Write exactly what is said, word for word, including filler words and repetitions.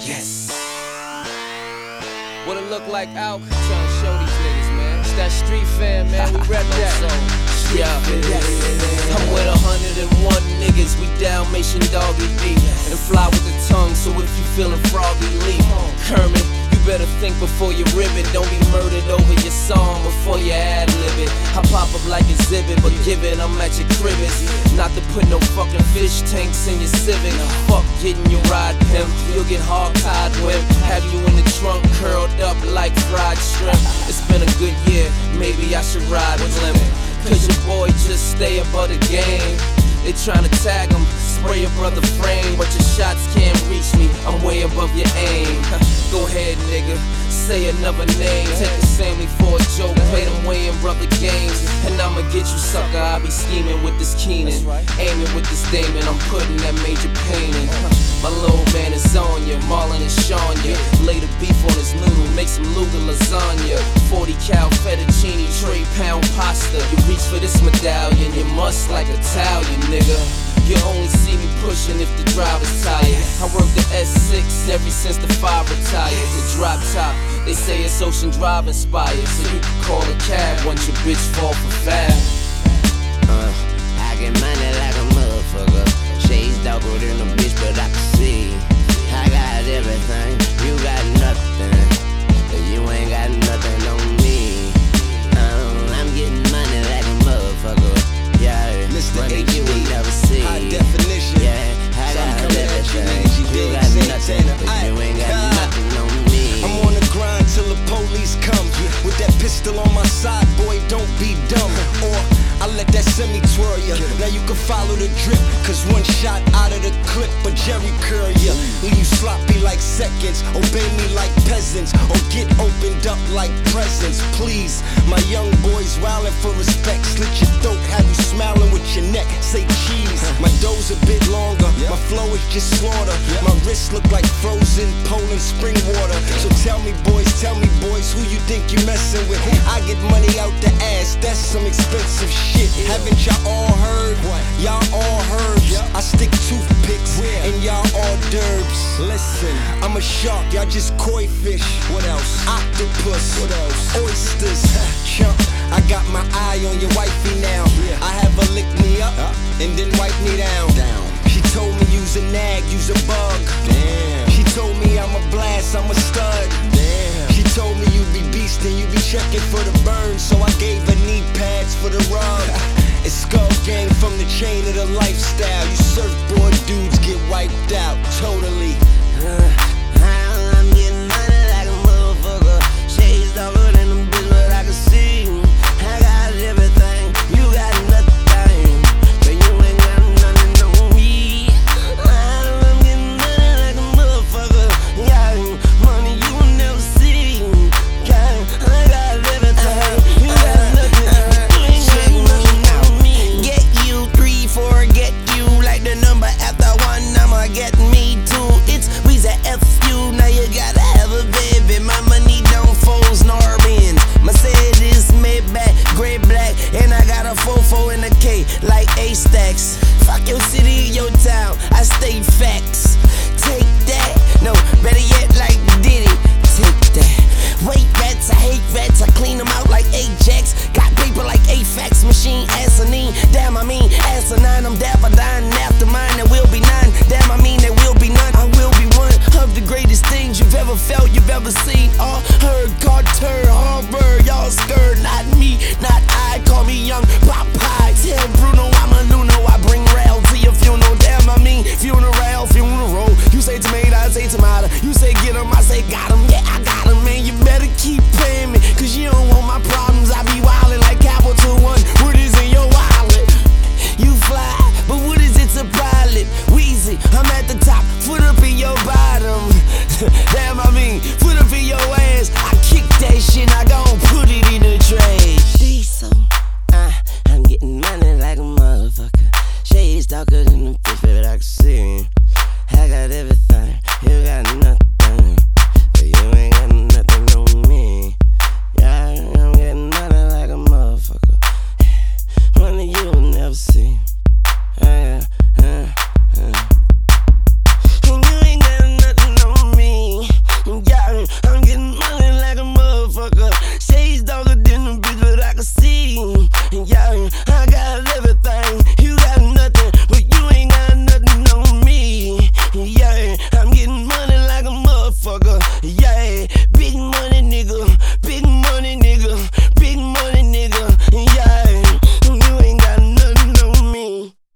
Yes. What it look like out? I'm trying to show these niggas, man. It's that street fam, man. We rep that. Yeah, I'm with a hundred and one niggas. We Dalmatian doggy deep and fly with the tongue. So if you feeling froggy, leave. Kermit, you better think before you rib it. Don't be murdered over your song before you ad-lib it. I pop up like exhibit, but give it, I'm at your cribbits. Not to put no fucking fish tanks in your Civic. Fuck getting your ride pimp, you'll get hog-tied wimp. Have you in the trunk curled up like fried shrimp. It's been a good year, maybe I should ride with limp. Cause your boy just stay above the game. They tryna tag him, spray your brother frame, but your shots can't reach me, I'm way above your aim. Go ahead nigga, say another name. Take the family for a joke, play them weighing brother games. And I'ma get you sucker, I be scheming with this Keenan, aiming with this Damon, I'm putting that major pain in. My little man is on ya, Marlon and Sean ya. Lay the beef on his noodle, make some Luga lasagna. Forty cal fettuccine, tray pound pasta. You reach for this medallion, you must like Italian nigga. You only see me pushing if the driver's tired. I work the S six ever since the five retired. The drop top, they say it's Ocean Drive inspired. So you can call a cab once your bitch fall for fab. Uh, I get money like a motherfucker. Shades darker than a bitch, but I can see. I got everything, you got nothing. But you ain't got nothing on me. Um, I'm getting money like a motherfucker. Yeah, Mister money H D, you will never see. high definition. Yeah, I got everything. You got nothing, but you ain't got nothing on me. I'm on the grind till the police come. With that pistol on my side, boy, don't be dumb. Or I let that semi twirl ya. Now you can follow the drip, cause one shot out of the clip, but Jerry curl ya. Leave you sloppy like seconds, obey me like peasants, or get opened up like presents. Please, my young boys wildin' for respect. Slit your throat, have you smiling with your neck. Say cheese, my dough's a bit longer, my flow is just slaughter. My wrists look like frozen Poland spring water. So tell me boys, tell me boys, who you think you messing with? I get money out the ass, that's some expensive shit. Haven't y'all all heard? Y'all all herbs. I stick toothpicks and y'all hors d'oeuvres. Listen, I'm a shark, y'all just koi fish. What else? Octopus. What else? Oysters. Chump, I got my eye on your wifey now. I have her lick me up and then wipe me down. She told me use a nag, use a bug. Damn. She told me I'm a blast, I'm a stud. Damn. She told me you be beastin', you be checking for the burn, so I gave her knee pads for the rub. It's skull gang from the chain of the lifestyle. You surfboard dude